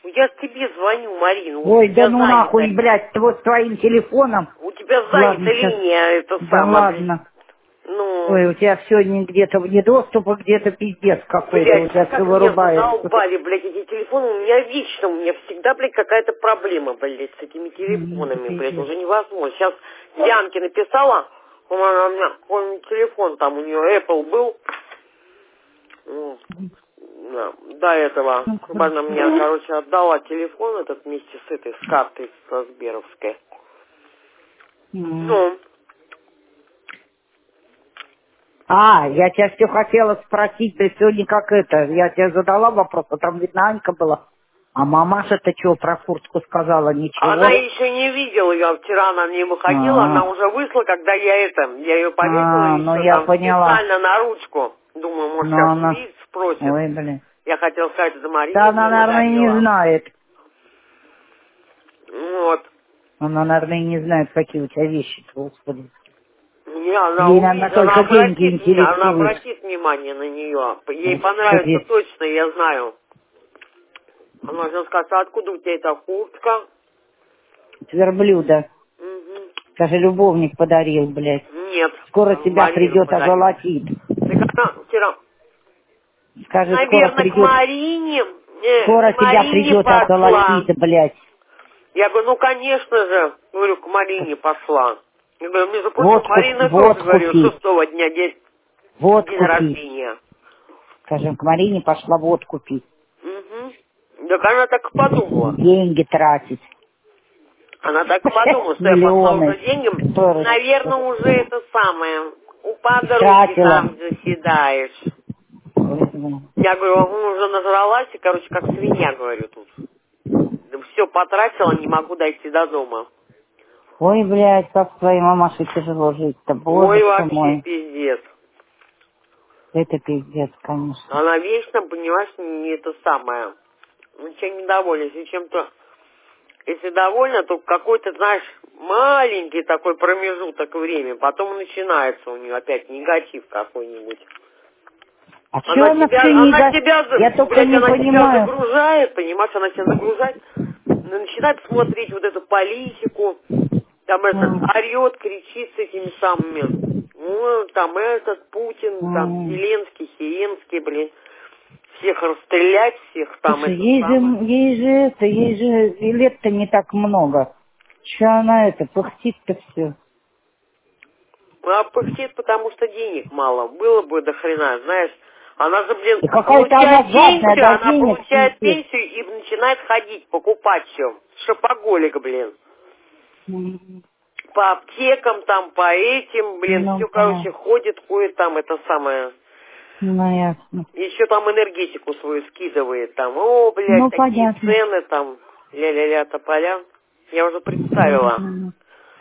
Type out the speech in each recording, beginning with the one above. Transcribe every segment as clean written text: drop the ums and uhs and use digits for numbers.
Я тебе звоню, Марина. Ой, да ну нахуй, блядь, с твоим телефоном. У тебя занята Ладно, сейчас. линия, это Да самое, блядь. ладно. Ну, Ой, у тебя сегодня где-то вне доступа, где-то пиздец какой-то, у блядь, тебя все как меня вырубается. задолбали, блядь, эти телефоны. У меня всегда, блядь, какая-то проблема, блядь, с этими Это телефонами, блядь, пиздец. уже невозможно. Сейчас Янке написала, она у меня какой-нибудь телефон, там у нее Apple был. Ну, да, до этого, Ну, чтобы она хорошо. мне, короче, отдала телефон этот вместе с этой, с картой, со Сберовской. М. Ну, Я тебя все хотела спросить, ты сегодня как это, я тебе задала вопрос, а там, видно, Анька была. А мамаша-то что про куртку сказала? она Ничего? еще не видела, я вчера она не выходила, она уже вышла, когда я ее повесила Ну еще я там поняла. специально на ручку. Думаю, может, Но сейчас она... увидит, спросит. Ой, блин. Я хотела сказать, это Да Марина она, мне наверное, и не подарила. знает. Вот. Она, наверное, и не знает, какие у тебя вещи, господи. Не, она Ей, наверное, увидит, только деньги она интересуют. обратит внимание на нее. Ей понравится Господи, точно, я знаю. Она сейчас скажет, а откуда у тебя эта куртка? верблюда. Мгм. Скажи, любовник подарил, блядь. Нет, Скоро тебя Марина придет, подарила. озолотит. Так она вчера, Скажи, скоро наверное, к придет, Марине, скоро к тебя Марине придет, пошла. озолотит, блядь. Я говорю, ну, конечно же, говорю, к Марине пошла. Я говорю, между прочим, Водку, Марина тоже, водку говорю, пить, 6-го дня день водку пить. рождения. Скажем, к Марине пошла водку пить. Угу. Так она так и подумала. Деньги тратить. Она так и подумала, что я пошла уже Миллионы, деньги. которые Наверное, уже это самое. У подруги тратила. там заседаешь. Я говорю, уже нажралась, и, короче, как свинья, говорю, тут. Все потратила, не могу дойти до дома. Ой, блядь, как с твоей мамашей тяжело жить-то, боже Ой, ты вообще мой. пиздец. Это пиздец, конечно. Она вечно, понимаешь, не это самое. Ничем недовольна. Если довольна, то какой-то, знаешь, маленький такой промежуток времени. Потом начинается у нее опять негатив какой-нибудь. А что она все не за... Я только не Она тебя понимаю. загружает, понимаешь, она тебя загружает, начинает смотреть вот эту политику, там этот М, орет, кричит с этими самыми, ну, там этот Путин, там м. Зеленский, Хиенский, блин, всех расстрелять, всех там Слушай, это самое. ей же и лет-то не так много. Че она это, пыхтит-то все. А пыхтит, потому что денег мало, было бы до хрена, знаешь. Она же, блин, И какая-то она жадная до денег, получает пиздец. пенсию и начинает ходить, покупать все. Шопоголик, блин. М, По аптекам, там, по этим, блин, Ну, все, короче, понятно. ходит там, это самое. Ну, ясно. Еще там энергетику свою скидывает, там, о, блядь, Ну, такие понятно. цены, там, ля-ля-ля, тополя. Я уже представила. Мгм.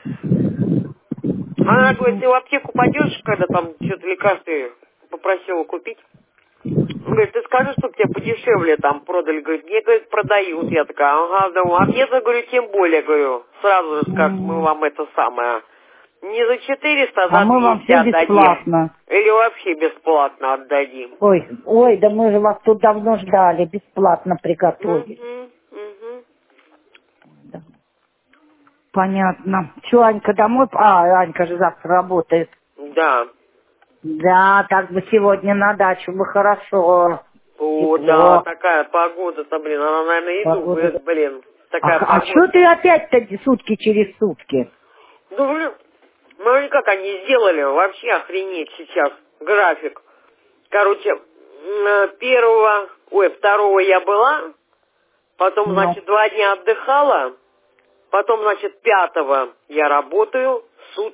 Она говорит, Мгм. ты в аптеку пойдешь, когда там что-то лекарства попросила купить? Он говорит, ты скажи, чтобы тебе подешевле там продали. Говорит, мне, говорит, продают. Я такая, ага, да, а мне, говорю, тем более, говорю, сразу же скажут, мы Мгм. вам это самое, не за 400, а А за мы вам 200 все отдадим. бесплатно. Или вообще бесплатно отдадим. Ой, да мы же вас тут давно ждали, бесплатно приготовили. Угу, угу. Да. Понятно. Че, Анька домой? Анька же завтра работает. Да. Да, так бы сегодня на дачу бы хорошо. О, да, Тепло. такая погода-то, блин, она, наверное, и Погода. думает, блин, такая А что погода. ты опять-то сутки через сутки? Ну, блин, ну, как они сделали, вообще охренеть сейчас, график. Короче, второго я была, потом, Ну, значит, 2 дня отдыхала, потом, значит, 5-го я работаю,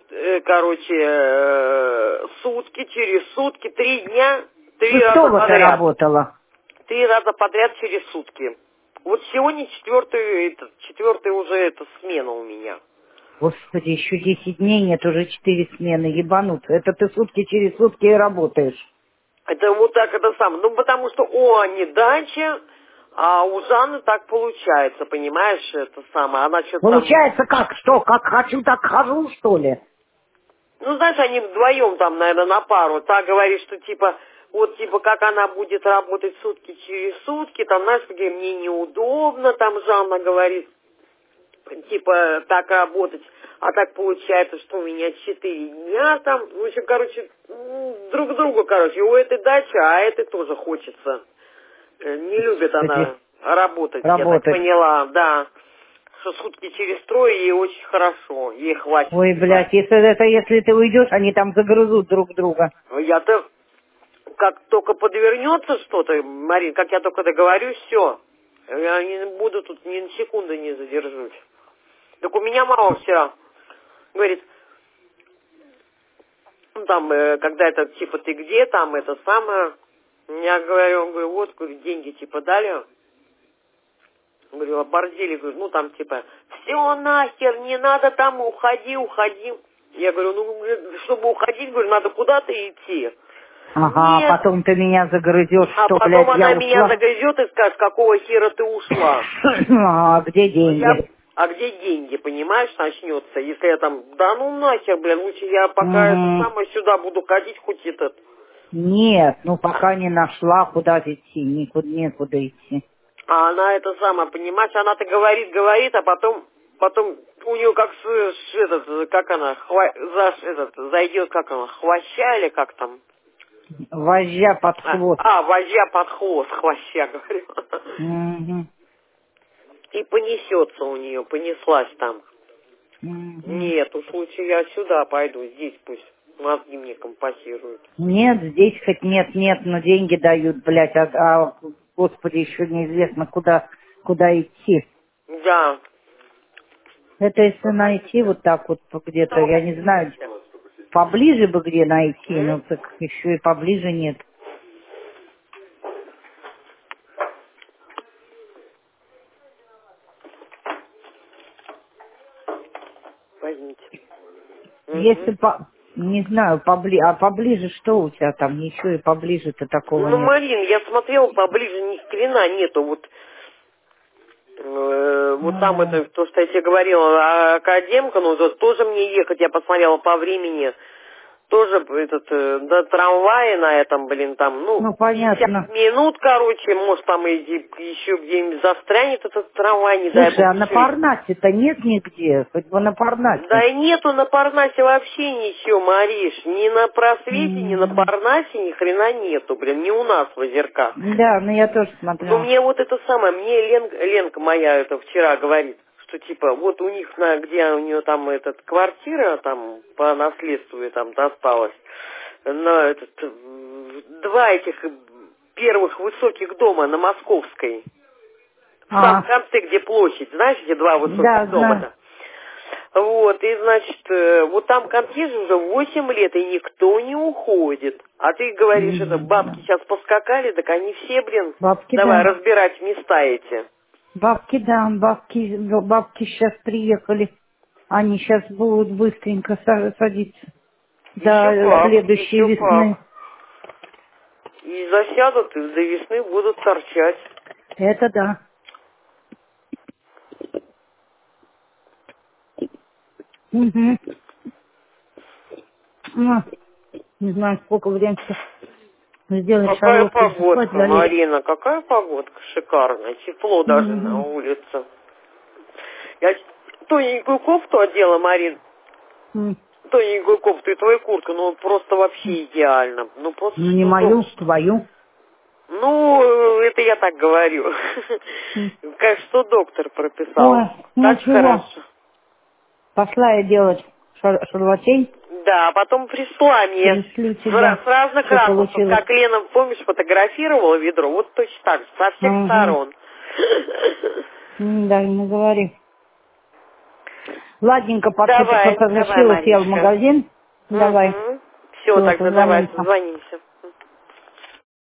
сутки, через сутки, 3 дня, 3 раза 6-го ты подряд. работала. 3 раза подряд через сутки. Вот сегодня четвертая уже эта смена у меня. Господи, еще 10 дней нет, уже 4 смены, ебанут. Это ты сутки через сутки и работаешь. Это вот так это самое. Ну, потому что у Ани дача, а у Жанны так получается, понимаешь, это самое. Она что-то там... Получается как? Что? Как хочу, так хожу, что ли? Ну, знаешь, они вдвоем там, наверное, на пару. Та говорит, что типа вот типа как она будет работать сутки через сутки, там, знаешь, где мне неудобно, там Жанна говорит, типа так работать, а так получается, что у меня 4 дня там, в общем, короче, друг другу, короче, у этой дача, а этой тоже хочется. Не любит она работать, я так Работать. поняла, да. Что сутки через трое ей очень хорошо, ей хватит. Ой, блядь, если ты уйдешь, они там загрызут друг друга. Я-то, как только подвернется что-то, Марин, как я только договорюсь, все. Я не буду тут ни на секунду не задержусь. Так у меня мама вчера говорит, ну там, когда это, типа, ты где, там, это самое. Я говорю, вот, говорю, деньги, типа, дали. Говорю, оборзели, говорю, ну там типа, все нахер, не надо там, уходи. Я говорю, ну, чтобы уходить, говорю, надо куда-то идти. Ага, Нет. потом ты меня загрызешь, А что, потом блядь, я она меня ушла. загрызет и скажет, какого хера ты ушла. А где деньги? А где деньги, понимаешь, начнется, если я там, да ну нахер, блин, лучше я пока это Угу. самое сюда буду ходить, хоть этот. Нет, ну пока не нашла, куда идти, некуда идти. А она это самое, понимаешь, она-то говорит, а потом у нее как этот, как она, зайдет, как она, хвоща или как там? Вожжа под хвост. Вожжа под хвост, хвоща, говорю. Угу. И понесется у нее, понеслась там. Угу. Нет, уж лучше я сюда пойду, здесь пусть мозги мне компасируют. Нет, здесь хоть нет, но деньги дают, блядь, господи, еще неизвестно, куда идти. Да. Это если найти вот так вот где-то, я не знаю, поближе бы где найти, но так еще и поближе нет. Возьмите. Если не знаю, поближе что у тебя там? Ничего и поближе-то такого Ну, нет. Марин, я смотрела, поближе ни хрена нету. Вот там это, то, что я тебе говорила, академка, ну, вот тоже мне ехать, я посмотрела по времени, тоже до трамвая на этом, блин, там, Ну, 50 понятно. минут, короче, может, там и еще где-нибудь застрянет этот трамвай, не дай Слушай, бог. а на Парнасе-то нет нигде? Хоть бы на Да Парнасе. и нету на Парнасе вообще ничего, Мариш, ни на Просвете, ни на Парнасе, ни хрена нету, блин, не у нас в Озерках. Да, ну я тоже Ну, смотрела. мне вот это самое, мне Ленка моя это вчера говорит, что типа вот у них, где у нее там квартира там по наследству ей там досталась, на два этих первых высоких дома на Московской, в самом конце, где площадь, знаешь, где два Да, высоких знаю. дома-то. Вот, и, значит, вот там конкиже уже 8 лет, и никто не уходит. А ты говоришь, бабки сейчас поскакали, так они все, блин, Бабки, давай да. разбирать места эти. Бабки, да, бабки сейчас приехали. Они сейчас будут быстренько садиться до следующей Еще как. весны. И засядут, и до весны будут торчать. Это да. Угу. Ну, не знаю, сколько времени сделать Какая Шарлотке спать погодка, залезть. Марина, какая погодка шикарная. Тепло даже на улице. Я тоненькую кофту одела, Марин. Тоненькую кофту и твою куртку, ну просто вообще идеально. Ну просто Ну, не что мою, дом. твою. Ну, это я так говорю. Как что доктор прописал. Ой, ну Так чего? хорошо. Пошла я делать шарлотень. Да, потом прислала мне Пришлю с тебя. разных Что ракурсов, получилось? как Лена, помнишь, фотографировала ведро, вот точно так же, со всех сторон. Да, не говори. Ладненько, Давай, потащилась я в Маришка. магазин. Давай. Все, Все, тогда давай, созвонимся. созвонимся.